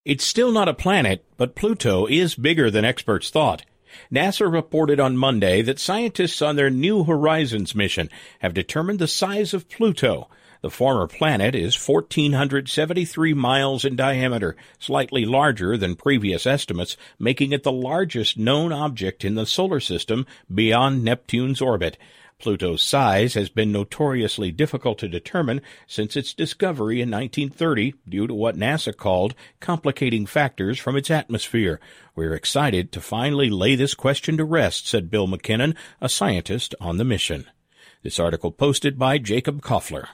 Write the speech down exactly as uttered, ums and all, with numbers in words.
It's still not a planet, but Pluto is bigger than experts thought. NASA reported on Monday that scientists on their New Horizons mission have determined the size of Pluto. The former planet is one thousand four hundred seventy-three miles in diameter, slightly larger than previous estimates, making it the largest known object in the solar system beyond Neptune's orbit. Pluto's size has been notoriously difficult to determine since its discovery in nineteen thirty due to what NASA called complicating factors from its atmosphere. We're excited to finally lay this question to rest, said Bill McKinnon, a scientist on the mission. This article posted by Jacob Koffler.